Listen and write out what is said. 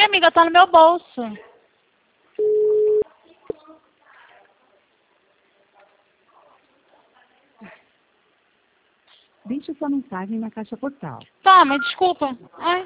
amiga, tá no meu bolso. Deixe sua mensagem na caixa postal. Toma, desculpa. Ai.